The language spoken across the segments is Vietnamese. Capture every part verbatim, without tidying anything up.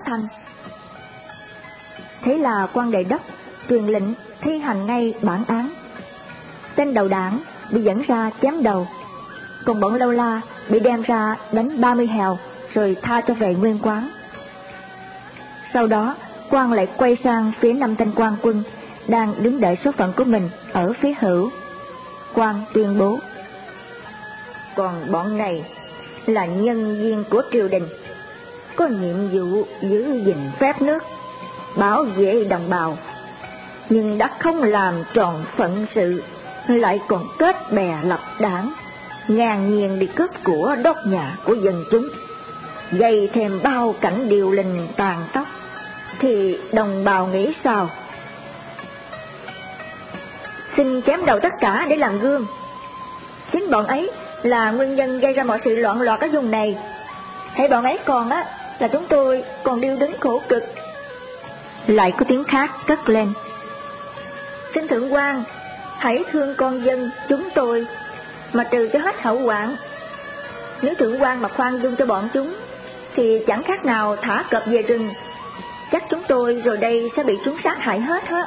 thanh. Thế là quan Đề Đốc truyền lệnh thi hành ngay bản án. Tên đầu đảng bị dẫn ra chém đầu, còn bọn Lâu La bị đem ra đánh ba mươi hèo rồi tha cho về nguyên quán. Sau đó quan lại quay sang phía năm tên quan quân đang đứng đợi số phận của mình ở phía hữu. Quan tuyên bố: còn bọn này là nhân viên của triều đình, có nhiệm vụ giữ gìn phép nước, bảo vệ đồng bào, nhưng đã không làm tròn phận sự, lại còn kết bè lập đảng, ngang nhiên đi cướp của đốt nhà của dân chúng, gây thêm bao cảnh điều lình tàn tóc, thì đồng bào nghĩ sao? Xin chém đầu tất cả để làm gương. Chính bọn ấy là nguyên nhân gây ra mọi sự loạn loạt ở vùng này. Hãy bọn ấy còn á, là chúng tôi còn điêu đứng khổ cực. Lại có tiếng khác cất lên: xin thượng quan, hãy thương con dân chúng tôi mà trừ cho hết hậu hoạn. Nếu thượng quan mà khoan dung cho bọn chúng thì chẳng khác nào thả cọp về rừng. Chắc chúng tôi rồi đây sẽ bị chúng sát hại hết á.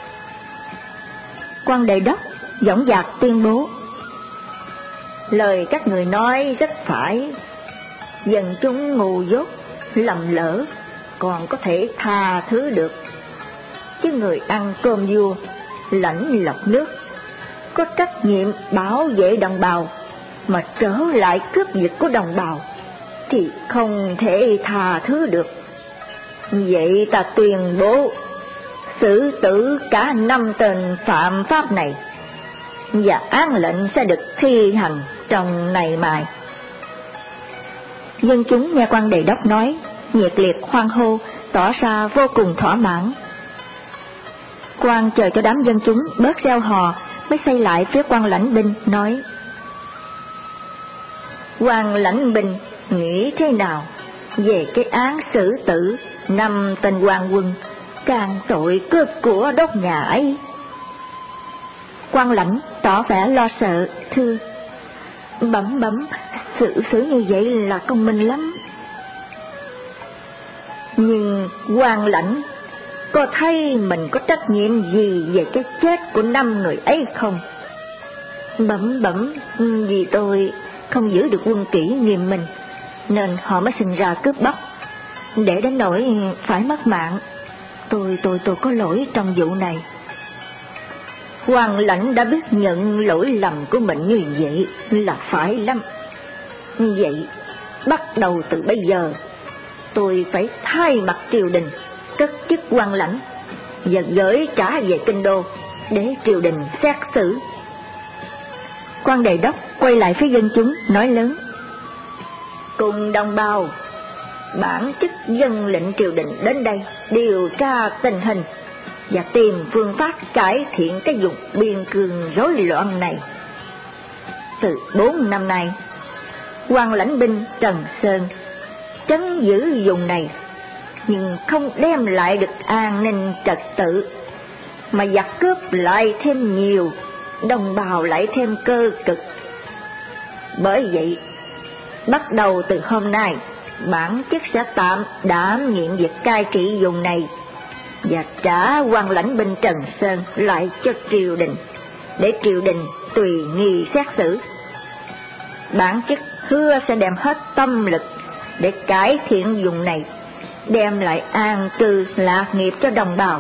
Quan Đề Đốc dõng dạc tuyên bố: lời các người nói rất phải. Dân chúng ngu dốt, lầm lỡ còn có thể tha thứ được, chứ người ăn cơm vua, lãnh lọc nước, có trách nhiệm bảo vệ đồng bào mà trở lại cướp giật của đồng bào thì không thể tha thứ được. Vậy ta tuyên bố xử tử cả năm tên phạm pháp này, và án lệnh sẽ được thi hành trong ngày mai. Dân chúng nghe quan Đề Đốc nói, nhiệt liệt hoan hô, tỏ ra vô cùng thỏa mãn. Quan chờ cho đám dân chúng bớt reo hò, mới xây lại phía quan lãnh binh nói: quan lãnh binh nghĩ thế nào về cái án xử tử năm tên quan quân càng tội cướp của đốt nhà ấy? Quan lãnh tỏ vẻ lo sợ, thưa: bẩm bẩm, xử xử như vậy là công minh lắm. Nhưng quan lãnh có thấy mình có trách nhiệm gì về cái chết của năm người ấy không? Bẩm bẩm, vì tôi không giữ được quân kỷ nghiêm minh, nên họ mới sinh ra cướp bóc, để đến nỗi phải mất mạng. Tôi tôi tôi có lỗi trong vụ này. Quan lãnh đã biết nhận lỗi lầm của mình như vậy là phải lắm. Vậy bắt đầu từ bây giờ, tôi phải thay mặt triều đình cất chức quan lãnh và gửi trả về kinh đô để triều đình xét xử. Quan Đề Đốc quay lại phía dân chúng nói lớn: cùng đồng bào, bản chức dân lệnh triều đình đến đây điều tra tình hình và tìm phương pháp cải thiện cái vùng biên cương rối loạn này. Từ bốn năm nay, quan lãnh binh Trần Sơn trấn giữ vùng này, nhưng không đem lại được an ninh trật tự, mà giặc cướp lại thêm nhiều, đồng bào lại thêm cơ cực. Bởi vậy, bắt đầu từ hôm nay, bản chức sẽ tạm đảm nhiệm việc cai trị vùng này và trả quan lãnh binh Trần Sơn lại cho triều đình, để triều đình tùy nghi xét xử. Bản chức hứa sẽ đem hết tâm lực để cải thiện vùng này, đem lại an cư lạc nghiệp cho đồng bào.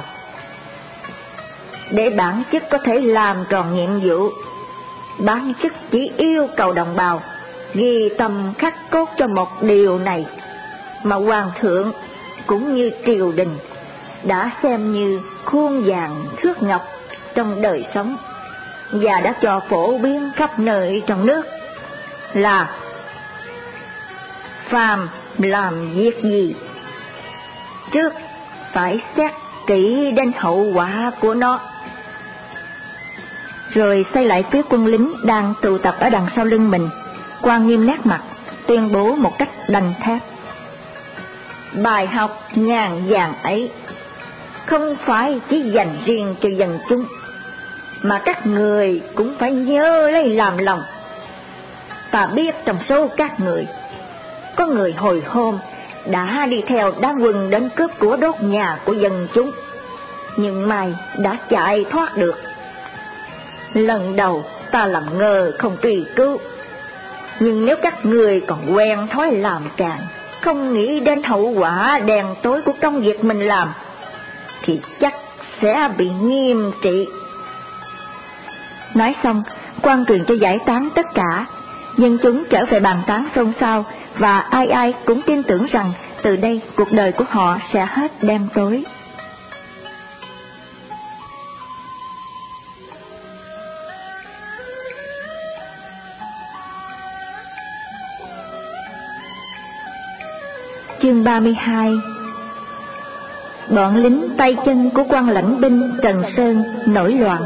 Để bản chức có thể làm tròn nhiệm vụ, bản chức chỉ yêu cầu đồng bào ghi tâm khắc cốt cho một điều này, mà hoàng thượng cũng như triều đình đã xem như khuôn vàng thước ngọc trong đời sống, và đã cho phổ biến khắp nơi trong nước, là phàm làm việc gì trước phải xét kỹ đến hậu quả của nó. Rồi xoay lại phía quân lính đang tụ tập ở đằng sau lưng mình, quan nghiêm nét mặt, tuyên bố một cách đanh thép: bài học ngàn vàng ấy không phải chỉ dành riêng cho dân chúng, mà các người cũng phải nhớ lấy làm lòng. Ta biết trong số các người, có người hồi hôm đã đi theo đám quân đến cướp của đốt nhà của dân chúng, nhưng may đã chạy thoát được. Lần đầu ta làm ngơ không truy cứu, nhưng nếu các người còn quen thói làm càng, không nghĩ đến hậu quả đen tối của công việc mình làm, thì chắc sẽ bị nghiêm trị. Nói xong, quan truyền cho giải tán tất cả. Dân chúng trở về bàn tán xôn xao, và ai ai cũng tin tưởng rằng từ đây cuộc đời của họ sẽ hết đen tối. Chương ba mươi hai. Bọn lính tay chân của quan lãnh binh Trần Sơn nổi loạn.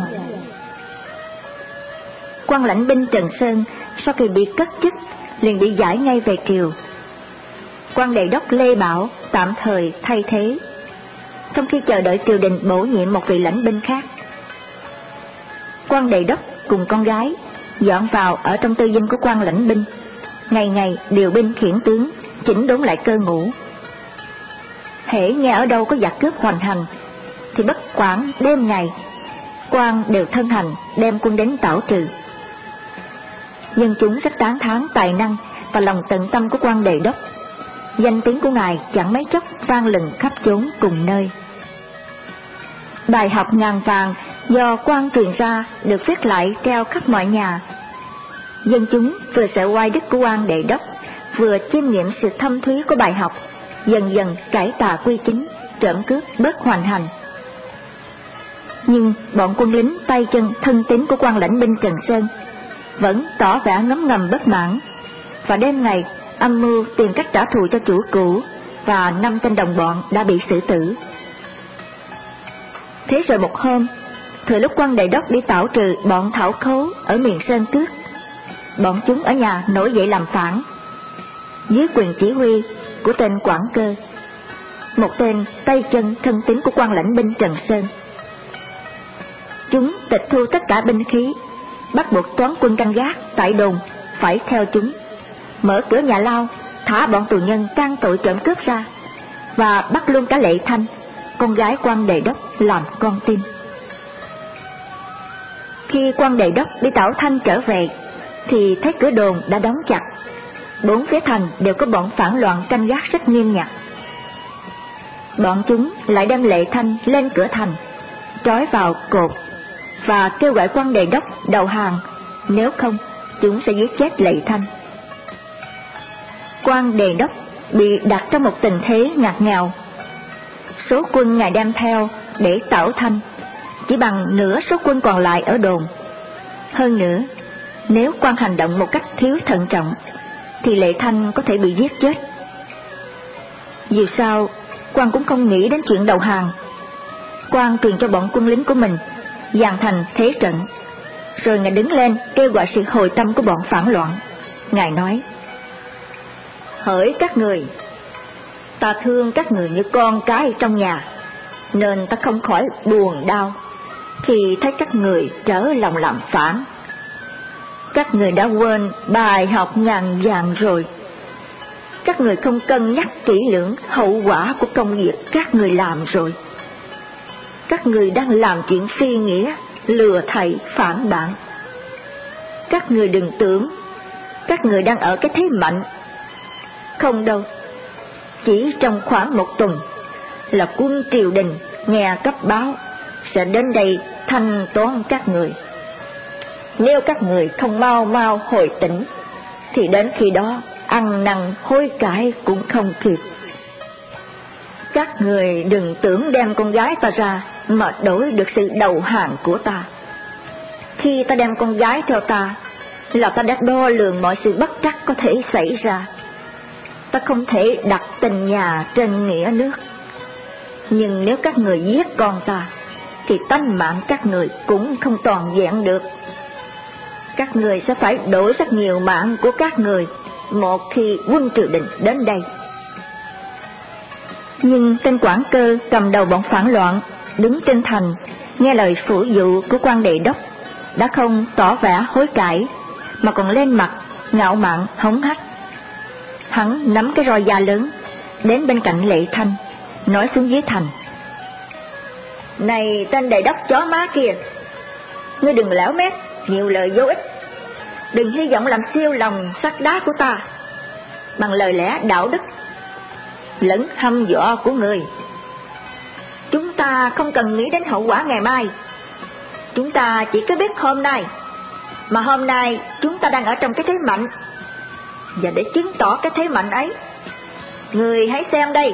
Quan lãnh binh Trần Sơn sau khi bị cất chức liền bị giải ngay về triều. Quan đề đốc Lê Bảo tạm thời thay thế, trong khi chờ đợi triều đình bổ nhiệm một vị lãnh binh khác. Quan đề đốc cùng con gái dọn vào ở trong tư dinh của quan lãnh binh, ngày ngày điều binh khiển tướng, chỉnh đốn lại cơ ngũ. Hễ nghe ở đâu có giặc cướp hoành hành, thì bất quản đêm ngày, quan đều thân hành đem quân đến tảo trừ. Dân chúng rất tán thán tài năng và lòng tận tâm của quan đề đốc. Danh tiếng của ngài chẳng mấy chốc vang lừng khắp chốn cùng nơi. Bài học ngàn vàng do quan truyền ra được viết lại treo khắp mọi nhà. Dân chúng vừa sợ oai đức của quan đề đốc, vừa chiêm nghiệm sự thâm thúy của bài học, dần dần cải tà quy chính, trộm cướp bớt hoành hành. Nhưng bọn quân lính tay chân thân tín của quan lãnh binh Trần Sơn vẫn tỏ vẻ ngấm ngầm bất mãn, và đêm ngày âm mưu tìm cách trả thù cho chủ cũ, và năm tên đồng bọn đã bị xử tử. Thế rồi một hôm, thừa lúc quan đề đốc đi tảo trừ bọn thảo khấu ở miền Sơn Cước, bọn chúng ở nhà nổi dậy làm phản, dưới quyền chỉ huy của tên Quảng Cơ, một tên tay chân thân tín của quan lãnh binh Trần Sơn. Chúng tịch thu tất cả binh khí, bắt buộc toán quân canh gác tại đồn phải theo chúng, mở cửa nhà lao, thả bọn tù nhân can tội trộm cướp ra, và bắt luôn cả Lệ Thanh, con gái quan đề đốc, làm con tin. Khi quan đề đốc đi tảo Thanh trở về, thì thấy cửa đồn đã đóng chặt. Bốn phía thành đều có bọn phản loạn canh gác rất nghiêm ngặt. Bọn chúng lại đem Lệ Thanh lên cửa thành, trói vào cột, và kêu gọi quan đề đốc đầu hàng, nếu không chúng sẽ giết chết Lệ Thanh. Quan đề đốc bị đặt trong một tình thế ngặt nghèo. Số quân ngài đem theo để tảo Thanh chỉ bằng nửa số quân còn lại ở đồn. Hơn nữa, nếu quan hành động một cách thiếu thận trọng, thì Lệ Thanh có thể bị giết chết. Dù sao, quan cũng không nghĩ đến chuyện đầu hàng. Quan truyền cho bọn quân lính của mình dàn thành thế trận, rồi ngài đứng lên kêu gọi sự hồi tâm của bọn phản loạn. Ngài nói: hỡi các người, ta thương các người như con cái trong nhà, nên ta không khỏi buồn đau khi thấy các người trở lòng làm phản. Các người đã quên bài học ngàn vàng rồi. Các người không cân nhắc kỹ lưỡng hậu quả của công việc các người làm rồi. Các người đang làm chuyện phi nghĩa, lừa thầy phản bạn. Các người đừng tưởng các người đang ở cái thế mạnh. Không đâu, chỉ trong khoảng một tuần là quân triều đình nghe cấp báo sẽ đến đây thanh toán các người. Nếu các người không mau mau hồi tỉnh, thì đến khi đó ăn năn hối cải cũng không kịp. Các người đừng tưởng đem con gái ta ra mà đổi được sự đầu hàng của ta. Khi ta đem con gái theo ta, là ta đã đo lường mọi sự bất trắc có thể xảy ra. Ta không thể đặt tình nhà trên nghĩa nước. Nhưng nếu các người giết con ta, thì tánh mạng các người cũng không toàn vẹn được. Các người sẽ phải đổi rất nhiều mạng của các người một khi quân triều đình đến đây. Nhưng tên Quảng Cơ cầm đầu bọn phản loạn đứng trên thành, nghe lời phủ dụ của quan đề đốc, đã không tỏ vẻ hối cải, mà còn lên mặt ngạo mạn hống hách. Hắn nắm cái roi da lớn, đến bên cạnh Lệ Thanh, nói xuống dưới thành: "Này tên đại đốc chó má kia, ngươi đừng láo mét, nhiều lời vô ích, đừng hy vọng làm siêu lòng sắt đá của ta bằng lời lẽ đạo đức lẫn hăm dọa của người. Chúng ta không cần nghĩ đến hậu quả ngày mai, chúng ta chỉ có biết hôm nay, mà hôm nay chúng ta đang ở trong cái thế mạnh, và để chứng tỏ cái thế mạnh ấy, người hãy xem đây."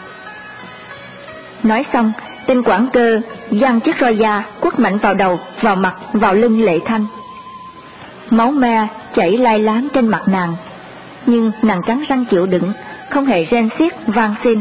Nói xong, tên quản cơ giăng chiếc roi da quất mạnh vào đầu, vào mặt, vào lưng Lệ Thanh. Máu me chảy lai láng trên mặt nàng, nhưng nàng cắn răng chịu đựng, không hề rên xiết van xin.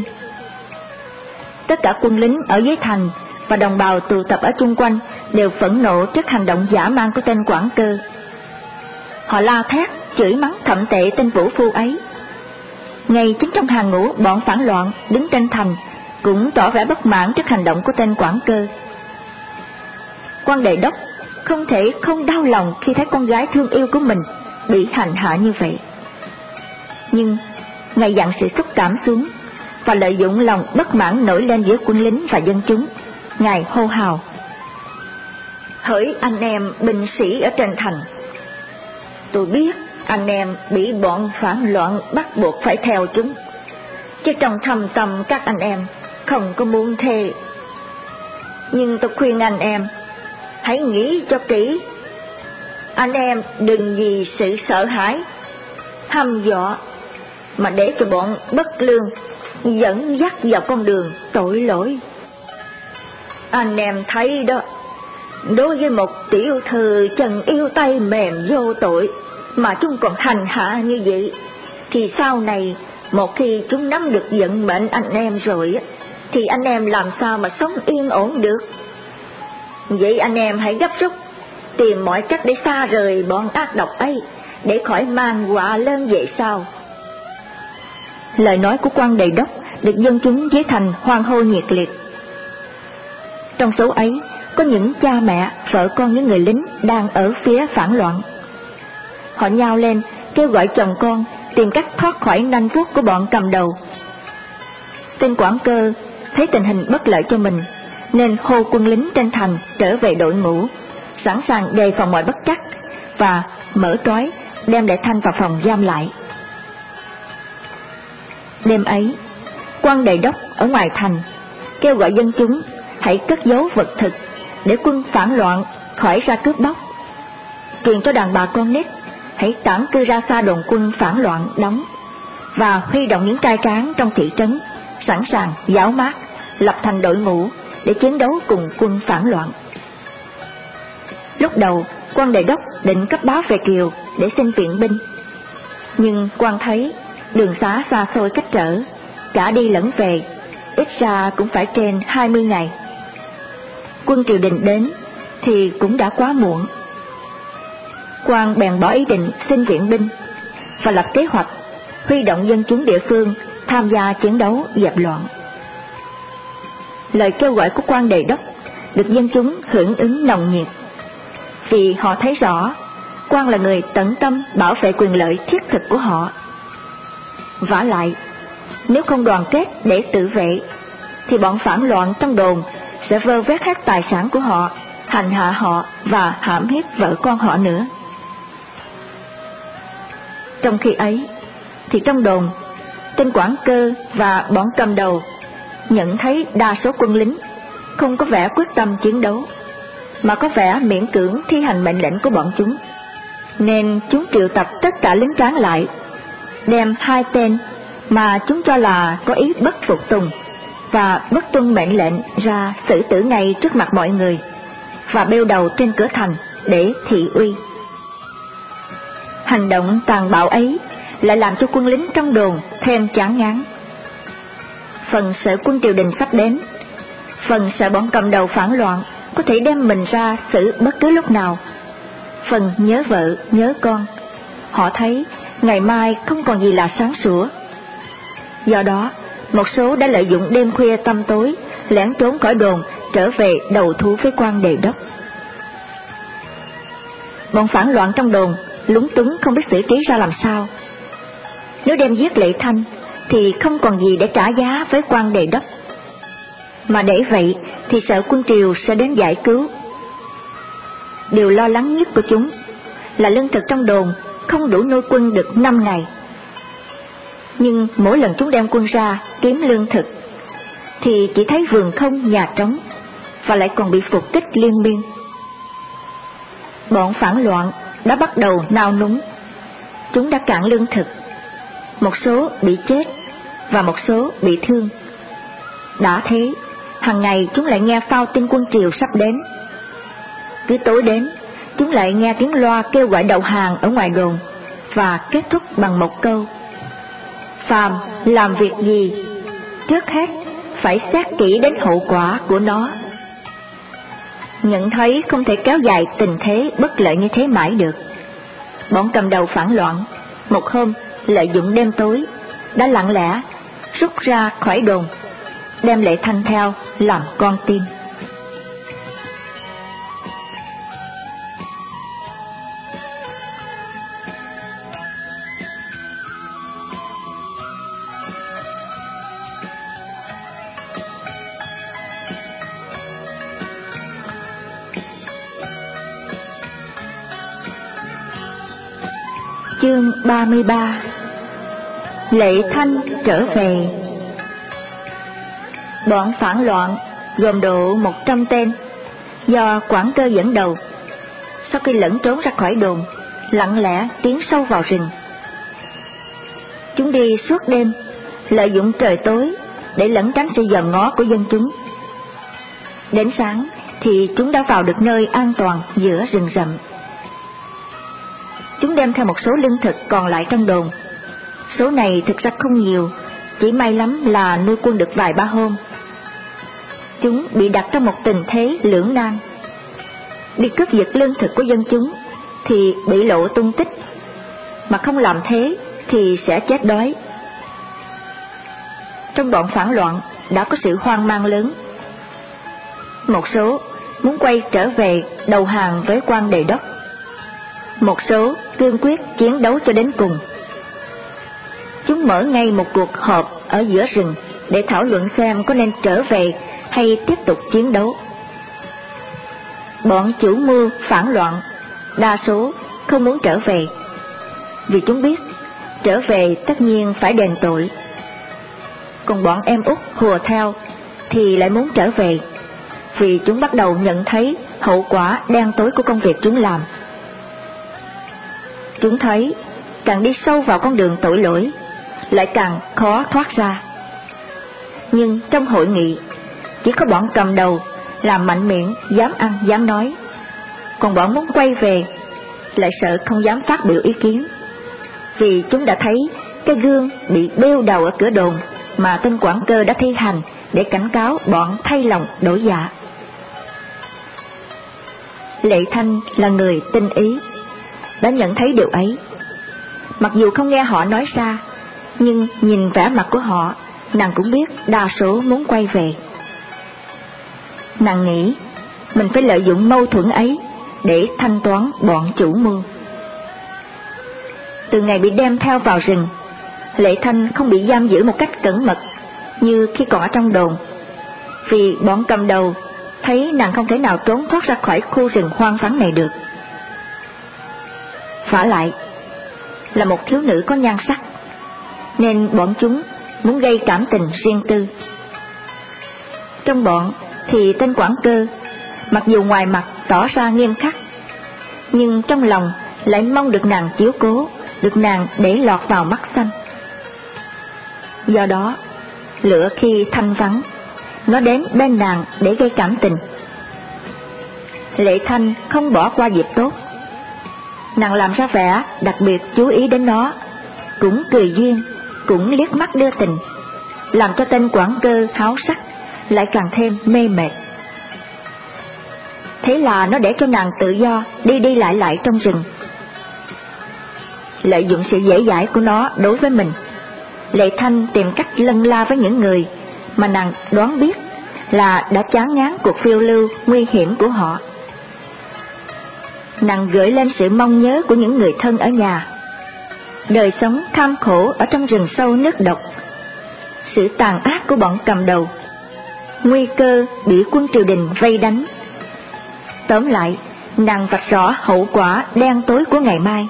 Tất cả quân lính ở dưới thành và đồng bào tụ tập ở chung quanh đều phẫn nộ trước hành động dã man của tên quản cơ. Họ la thét, chửi mắng thậm tệ tên vũ phu ấy. Ngay chính trong hàng ngũ bọn phản loạn đứng trên thành cũng tỏ vẻ bất mãn trước hành động của tên quản cơ. Quan đề đốc không thể không đau lòng khi thấy con gái thương yêu của mình bị hành hạ như vậy. Nhưng ngài dặn sự xúc cảm xuống, và lợi dụng lòng bất mãn nổi lên giữa quân lính và dân chúng, ngài hô hào: "Hỡi anh em binh sĩ ở trên thành, tôi biết anh em bị bọn phản loạn bắt buộc phải theo chúng, chứ trong thâm tâm các anh em không có muốn thế. Nhưng tôi khuyên anh em hãy nghĩ cho kỹ. Anh em đừng vì sự sợ hãi, hăm dọa mà để cho bọn bất lương dẫn dắt vào con đường tội lỗi. Anh em thấy đó, đối với một tiểu thư chân yêu tay mềm vô tội mà chúng còn hành hạ như vậy, thì sau này một khi chúng nắm được vận mệnh anh em rồi, thì anh em làm sao mà sống yên ổn được. Vậy anh em hãy gấp rút tìm mọi cách để xa rời bọn ác độc ấy, để khỏi mang họa lên về sau." Lời nói của quan đề đốc được dân chúng dưới thành hoan hô nhiệt liệt. Trong số ấy có những cha mẹ, vợ con những người lính đang ở phía phản loạn. Họ nhao lên kêu gọi chồng con tìm cách thoát khỏi nanh vuốt của bọn cầm đầu. Tên quản cơ thấy tình hình bất lợi cho mình, nên hô quân lính trên thành trở về đội ngũ, sẵn sàng đề phòng mọi bất trắc, và mở trói đem Lệ Thanh vào phòng giam lại. Đêm ấy, quan đề đốc ở ngoài thành kêu gọi dân chúng hãy cất giấu vật thực để quân phản loạn khỏi ra cướp bóc, truyền cho đàn bà con nít hãy tản cư ra xa đồn quân phản loạn đóng, và huy động những trai tráng trong thị trấn sẵn sàng giáo mát lập thành đội ngũ để chiến đấu cùng quân phản loạn. Lúc đầu quan đề đốc định cấp báo về Kiều để xin viện binh, nhưng quan thấy đường xá xa xôi cách trở, cả đi lẫn về ít ra cũng phải trên hai mươi ngày. Quân triều đình đến thì cũng đã quá muộn. Quan bèn bỏ ý định xin viện binh và lập kế hoạch huy động dân chúng địa phương tham gia chiến đấu dẹp loạn. Lời kêu gọi của quan đề đốc được dân chúng hưởng ứng nồng nhiệt, vì họ thấy rõ quan là người tận tâm bảo vệ quyền lợi thiết thực của họ. Vả lại, nếu không đoàn kết để tự vệ, thì bọn phản loạn trong đồn sẽ vơ vét hết tài sản của họ, hành hạ họ và hãm hiếp vợ con họ nữa. Trong khi ấy, thì trong đồn, tên quản cơ và bọn cầm đầu nhận thấy đa số quân lính không có vẻ quyết tâm chiến đấu, mà có vẻ miễn cưỡng thi hành mệnh lệnh của bọn chúng, nên chúng triệu tập tất cả lính tráng lại, đem hai tên mà chúng cho là có ý bất phục tùng và bất tuân mệnh lệnh ra xử tử ngay trước mặt mọi người, và bêu đầu trên cửa thành để thị uy. Hành động tàn bạo ấy lại làm cho quân lính trong đồn thêm chán ngán. Phần sợ quân triều đình sắp đến, phần sợ bọn cầm đầu phản loạn có thể đem mình ra xử bất cứ lúc nào, phần nhớ vợ nhớ con. Họ thấy ngày mai không còn gì là sáng sủa. Do đó, một số đã lợi dụng đêm khuya tăm tối lẻn trốn khỏi đồn trở về đầu thú với quan đề đốc. Bọn phản loạn trong đồn lúng túng không biết xử trí ra làm sao. Nếu đem giết Lệ Thanh thì không còn gì để trả giá với quan Đề Đốc. Mà để vậy thì sợ quân Triều sẽ đến giải cứu. Điều lo lắng nhất của chúng là lương thực trong đồn không đủ nuôi quân được năm ngày. Nhưng mỗi lần chúng đem quân ra kiếm lương thực thì chỉ thấy vườn không nhà trống, và lại còn bị phục kích liên miên. Bọn phản loạn đã bắt đầu nao núng. Chúng đã cạn lương thực, một số bị chết và một số bị thương. Đã thế, hàng ngày chúng lại nghe phao tin quân Triều sắp đến. Cứ tối đến, chúng lại nghe tiếng loa kêu gọi đầu hàng ở ngoài đồn, và kết thúc bằng một câu: phàm làm việc gì, trước hết phải xét kỹ đến hậu quả của nó. Nhận thấy không thể kéo dài tình thế bất lợi như thế mãi được, bọn cầm đầu phản loạn một hôm lợi dụng đêm tối đã lặng lẽ rút ra khỏi đồn, đem Lệ Thanh theo làm con tin. Chương ba mươi ba. Lệ Thanh trở về. Bọn phản loạn gồm độ một trăm tên, do Quảng Cơ dẫn đầu, sau khi lẫn trốn ra khỏi đồn, lặng lẽ tiến sâu vào rừng. Chúng đi suốt đêm, lợi dụng trời tối để lẩn tránh sự dòm ngó của dân chúng. Đến sáng thì chúng đã vào được nơi an toàn giữa rừng rậm. Chúng đem theo một số lương thực còn lại trong đồn. Số này thực ra không nhiều, chỉ may lắm là nuôi quân được vài ba hôm. Chúng bị đặt trong một tình thế lưỡng nan. Đi cướp giật lương thực của dân chúng thì bị lộ tung tích, mà không làm thế thì sẽ chết đói. Trong bọn phản loạn đã có sự hoang mang lớn. Một số muốn quay trở về đầu hàng với quan Đề Đốc, một số cương quyết chiến đấu cho đến cùng. Chúng mở ngay một cuộc họp ở giữa rừng để thảo luận xem có nên trở về hay tiếp tục chiến đấu. Bọn chủ mưu phản loạn đa số không muốn trở về, vì chúng biết trở về tất nhiên phải đền tội. Còn bọn em út hùa theo thì lại muốn trở về, vì chúng bắt đầu nhận thấy hậu quả đen tối của công việc chúng làm. Chúng thấy càng đi sâu vào con đường tội lỗi lại càng khó thoát ra. Nhưng trong hội nghị chỉ có bọn cầm đầu làm mạnh miệng, dám ăn dám nói, còn bọn muốn quay về lại sợ không dám phát biểu ý kiến, vì chúng đã thấy cái gương bị bêu đầu ở cửa đồn mà tên Quảng Cơ đã thi hành để cảnh cáo bọn thay lòng đổi dạ. Lệ Thanh là người tinh ý, đã nhận thấy điều ấy. Mặc dù không nghe họ nói ra, nhưng nhìn vẻ mặt của họ, nàng cũng biết đa số muốn quay về. Nàng nghĩ mình phải lợi dụng mâu thuẫn ấy để thanh toán bọn chủ mưu. Từ ngày bị đem theo vào rừng, Lệ Thanh không bị giam giữ một cách cẩn mật như khi còn ở trong đồn, vì bọn cầm đầu thấy nàng không thể nào trốn thoát ra khỏi khu rừng hoang vắng này được. Vả lại là một thiếu nữ có nhan sắc, nên bọn chúng muốn gây cảm tình riêng tư. Trong bọn thì tên Quảng Cơ, mặc dù ngoài mặt tỏ ra nghiêm khắc, nhưng trong lòng lại mong được nàng chiếu cố, được nàng để lọt vào mắt xanh. Do đó, lửa khi thanh vắng, nó đến bên nàng để gây cảm tình. Lệ Thanh không bỏ qua dịp tốt. Nàng làm ra vẻ đặc biệt chú ý đến nó, cũng cười duyên, cũng liếc mắt đưa tình, làm cho tên Quảng Cơ háo sắc lại càng thêm mê mệt. Thế là nó để cho nàng tự do đi đi lại lại trong rừng. Lợi dụng sự dễ dãi của nó đối với mình, Lệ Thanh tìm cách lân la với những người mà nàng đoán biết là đã chán ngán cuộc phiêu lưu nguy hiểm của họ. Nàng gửi lên sự mong nhớ của những người thân ở nhà, đời sống kham khổ ở trong rừng sâu nước độc sự tàn ác của bọn cầm đầu, nguy cơ bị quân triều đình vây đánh. Tóm lại, nàng vạch rõ hậu quả đen tối của ngày mai.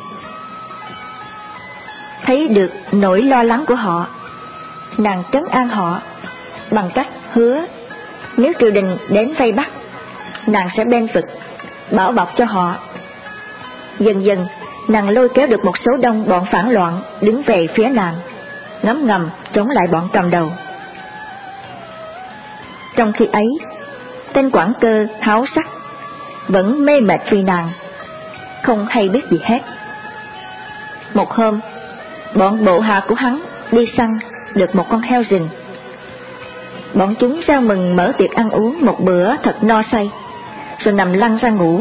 Thấy được nỗi lo lắng của họ, nàng trấn an họ bằng cách hứa nếu triều đình đến vây bắt, nàng sẽ bên vực, bảo bọc cho họ. Dần dần, nàng lôi kéo được một số đông bọn phản loạn đứng về phía nàng, ngấm ngầm chống lại bọn cầm đầu. Trong khi ấy, tên quản cơ háo sắc vẫn mê mệt vì nàng, không hay biết gì hết. Một hôm, bọn bộ hạ của hắn đi săn được một con heo rừng. Bọn chúng rao mừng mở tiệc ăn uống một bữa thật no say, rồi nằm lăn ra ngủ.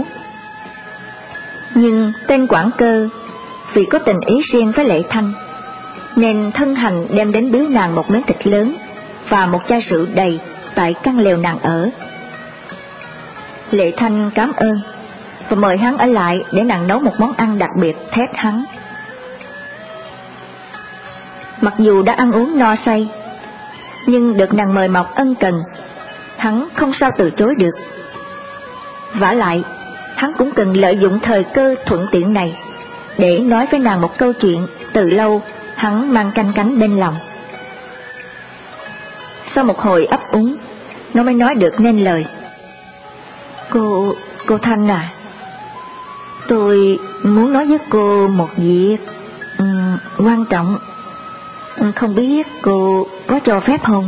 Nhưng tên quản cơ vì có tình ý riêng với Lệ Thanh, nên thân hành đem đến biếu nàng một miếng thịt lớn và một chai rượu đầy tại căn lều nàng ở. Lệ Thanh cảm ơn và mời hắn ở lại để nàng nấu một món ăn đặc biệt thét hắn. Mặc dù đã ăn uống no say, nhưng được nàng mời mọc ân cần, hắn không sao từ chối được. vả lại, hắn cũng cần lợi dụng thời cơ thuận tiện này để nói với nàng một câu chuyện từ lâu hắn mang canh cánh bên lòng. Sau một hồi ấp úng, nó mới nói được nên lời. Cô, cô Thanh à, tôi muốn nói với cô một việc um, quan trọng. Không biết cô có cho phép không?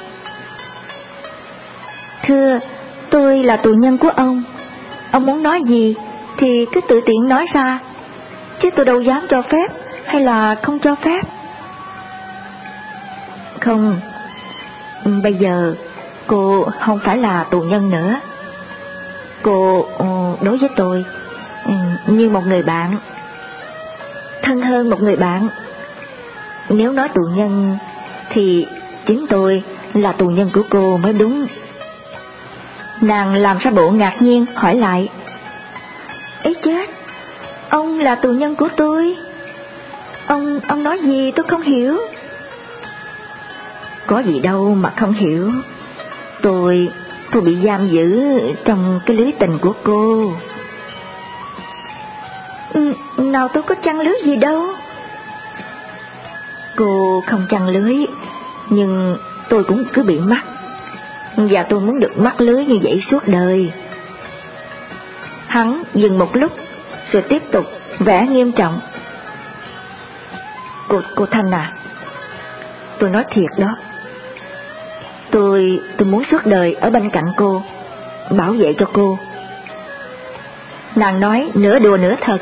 Thưa, tôi là tù nhân của ông. Ông muốn nói gì thì cứ tự tiện nói ra, chứ tôi đâu dám cho phép hay là không cho phép. Không, bây giờ cô không phải là tù nhân nữa. Cô đối với tôi như một người bạn, thân hơn một người bạn. Nếu nói tù nhân thì chính tôi là tù nhân của cô mới đúng. Nàng làm ra bộ ngạc nhiên hỏi lại. Ấy chết, ông là tù nhân của tôi. Ông, ông nói gì tôi không hiểu. Có gì đâu mà không hiểu. Tôi, tôi bị giam giữ trong cái lưới tình của cô. Ừ, nào tôi có chăn lưới gì đâu. Cô không chăn lưới, nhưng tôi cũng cứ bị mắc, và tôi muốn được mắc lưới như vậy suốt đời. Hắn dừng một lúc, rồi tiếp tục vẻ nghiêm trọng. Cô, cô Thanh à, tôi nói thiệt đó. Tôi, tôi muốn suốt đời ở bên cạnh cô, bảo vệ cho cô. Nàng nói nửa đùa nửa thật.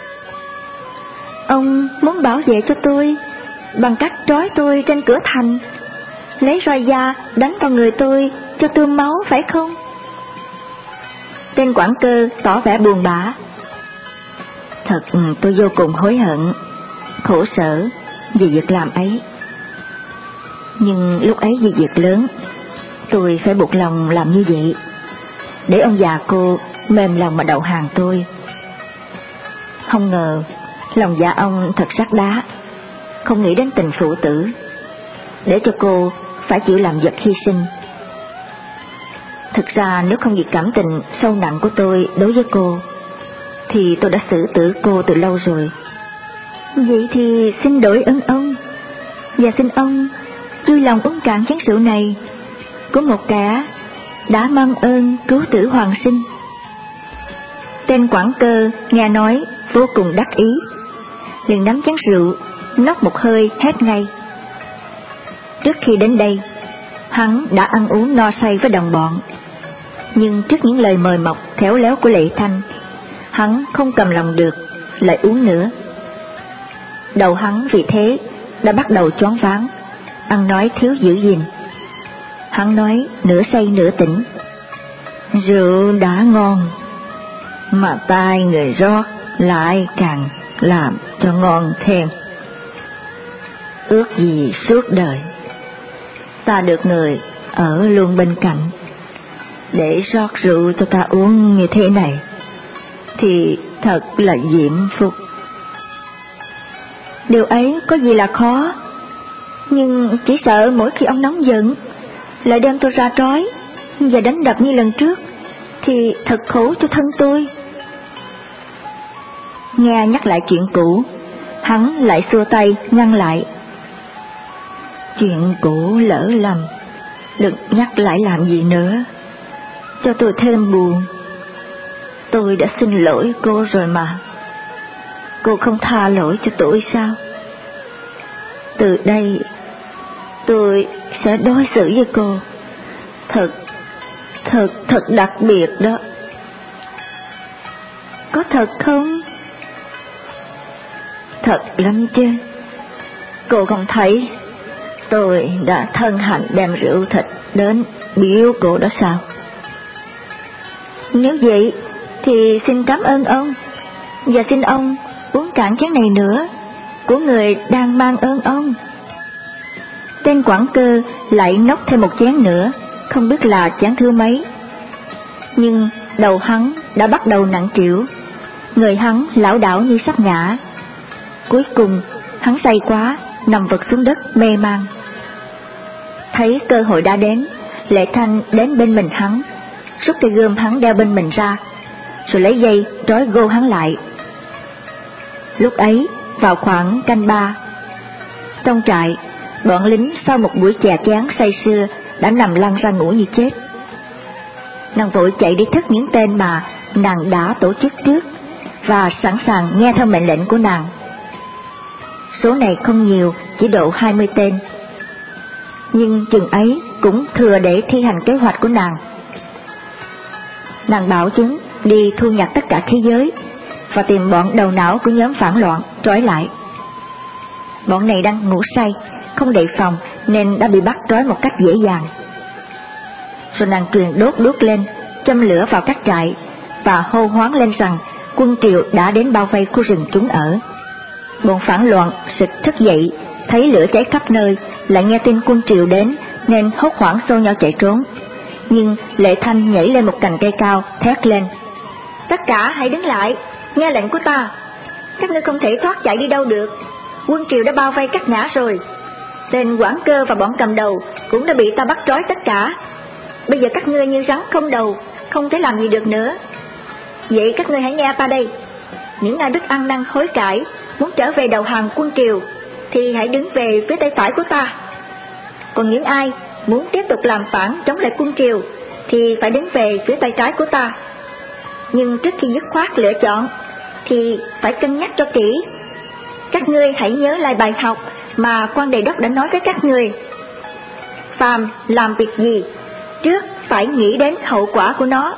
Ông muốn bảo vệ cho tôi bằng cách trói tôi trên cửa thành, lấy roi da đánh vào người tôi cho tươm máu phải không? Tên quản cơ tỏ vẻ buồn bã. Thật tôi vô cùng hối hận, khổ sở vì việc làm ấy. Nhưng lúc ấy vì việc lớn, tôi phải buộc lòng làm như vậy, để ông già cô mềm lòng mà đậu hàng tôi. Không ngờ lòng dạ ông thật sắt đá, không nghĩ đến tình phụ tử, để cho cô phải chịu làm vật hy sinh. Thực ra nếu không vì cảm tình sâu nặng của tôi đối với cô, thì tôi đã xử tử cô từ lâu rồi. Vậy thì xin đổi ơn ông, và xin ông vui lòng uống cạn chén rượu này của một kẻ đã mang ơn cứu tử hoàng sinh. Tên quản cơ nghe nói vô cùng đắc ý, liền nắm chén rượu nốc một hơi hết ngay. Trước khi đến đây, hắn đã ăn uống no say với đồng bọn, nhưng trước những lời mời mọc khéo léo của Lệ Thanh, hắn không cầm lòng được, lại uống nữa. Đầu hắn vì thế đã bắt đầu choáng váng, ăn nói thiếu giữ gìn. Hắn nói nửa say nửa tỉnh. Rượu đã ngon, mà tai người rót lại càng làm cho ngon thêm. Ước gì suốt đời ta được người ở luôn bên cạnh, để rót rượu cho ta uống như thế này, thì thật là diễm phúc. Điều ấy có gì là khó? Nhưng chỉ sợ mỗi khi ông nóng giận lại đem tôi ra trói và đánh đập như lần trước thì thật khổ cho thân tôi. Nghe nhắc lại chuyện cũ, hắn lại xua tay ngăn lại. Chuyện cũ lỡ lầm, đừng nhắc lại làm gì nữa, cho tôi thêm buồn. Tôi đã xin lỗi cô rồi mà, cô không tha lỗi cho tôi sao? Từ đây tôi sẽ đối xử với cô thật, thật, thật đặc biệt đó. Có thật không? Thật lắm chứ. Cô không thấy tôi đã thân hạnh đem rượu thịt đến biếu cô đó sao? Nếu vậy thì xin cảm ơn ông, và xin ông uống cạn chén này nữa, của người đang mang ơn ông. Tên quản cơ lại nốc thêm một chén nữa, không biết là chén thứ mấy. Nhưng đầu hắn đã bắt đầu nặng trĩu, người hắn lảo đảo như sắp ngã. Cuối cùng hắn say quá, nằm vật xuống đất mê man. Thấy cơ hội đã đến, Lệ Thanh đến bên mình hắn, rút cây gươm hắn đeo bên mình ra, rồi lấy dây trói gô hắn lại. Lúc ấy vào khoảng canh ba, trong trại, bọn lính sau một buổi chè chán say sưa đã nằm lăn ra ngủ như chết. Nàng vội chạy đi thức những tên mà nàng đã tổ chức trước và sẵn sàng nghe theo mệnh lệnh của nàng. Số này không nhiều, chỉ độ hai mươi tên, nhưng chừng ấy cũng thừa để thi hành kế hoạch của nàng. Nàng bảo chúng đi thu nhặt tất cả thế giới và tìm bọn đầu não của nhóm phản loạn trói lại. Bọn này đang ngủ say, không đề phòng nên đã bị bắt trói một cách dễ dàng. Rồi nàng truyền đốt đuốc lên, châm lửa vào các trại và hô hoán lên rằng quân Triệu đã đến bao vây khu rừng chúng ở. Bọn phản loạn sực thức dậy, thấy lửa cháy khắp nơi, lại nghe tin quân Triệu đến nên hốt hoảng xô nhau chạy trốn. Nhưng Lệ Thanh nhảy lên một cành cây cao, thét lên: tất cả hãy đứng lại, nghe lệnh của ta. Các ngươi không thể thoát chạy đi đâu được, quân Triệu đã bao vây các ngã rồi. Tên quản cơ và bọn cầm đầu cũng đã bị ta bắt trói tất cả. Bây giờ các ngươi như rắn không đầu, không thể làm gì được nữa. Vậy các ngươi hãy nghe ta đây. Những ai đức ăn năn hối cải, muốn trở về đầu hàng quân Triều thì hãy đứng về phía tay phải của ta. Còn những ai muốn tiếp tục làm phản chống lại quân Triều thì phải đứng về phía tay trái của ta. Nhưng trước khi dứt khoát lựa chọn thì phải cân nhắc cho kỹ. Các ngươi hãy nhớ lại bài học mà quan Đề Đốc đã nói với các ngươi. Phàm làm việc gì, trước phải nghĩ đến hậu quả của nó.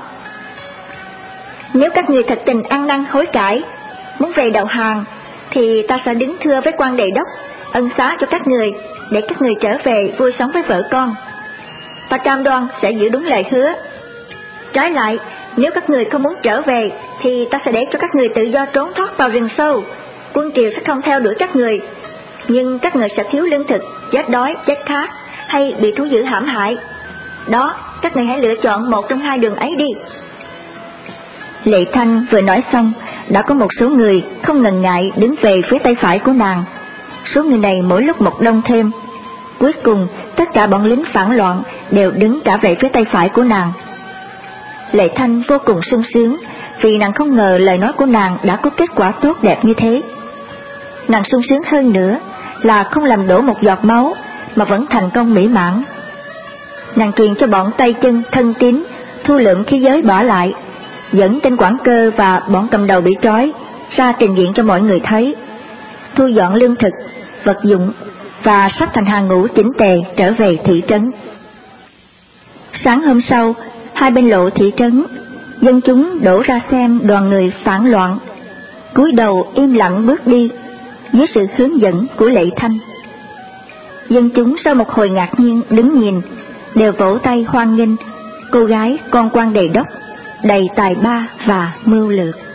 Nếu các ngươi thật tình ăn năn hối cải, muốn về đầu hàng, thì ta sẽ đứng thưa với quan Đề Đốc, ân xá cho các người, để các người trở về vui sống với vợ con. Ta cam đoan sẽ giữ đúng lời hứa. Trái lại, nếu các người không muốn trở về, thì ta sẽ để cho các người tự do trốn thoát vào rừng sâu. Quân Triều sẽ không theo đuổi các người, nhưng các người sẽ thiếu lương thực, chết đói, chết khát, hay bị thú dữ hãm hại. Đó, các người hãy lựa chọn một trong hai đường ấy đi. Lệ Thanh vừa nói xong, đã có một số người không ngần ngại đứng về phía tay phải của nàng. Số người này mỗi lúc một đông thêm. Cuối cùng, tất cả bọn lính phản loạn đều đứng cả về phía tay phải của nàng. Lệ Thanh vô cùng sung sướng, vì nàng không ngờ lời nói của nàng đã có kết quả tốt đẹp như thế. Nàng sung sướng hơn nữa là không làm đổ một giọt máu, mà vẫn thành công mỹ mãn. Nàng truyền cho bọn tay chân thân tín thu lượm khí giới bỏ lại, dẫn tên quản cơ và bọn cầm đầu bị trói ra trình diện cho mọi người thấy, thu dọn lương thực, vật dụng và sắp thành hàng ngũ chỉnh tề trở về thị trấn. Sáng hôm sau, hai bên lộ thị trấn, dân chúng đổ ra xem đoàn người phản loạn, cúi đầu im lặng bước đi dưới sự hướng dẫn của Lệ Thanh. Dân chúng sau một hồi ngạc nhiên đứng nhìn, đều vỗ tay hoan nghênh cô gái con quan Đề Đốc đầy tài ba và mưu lược.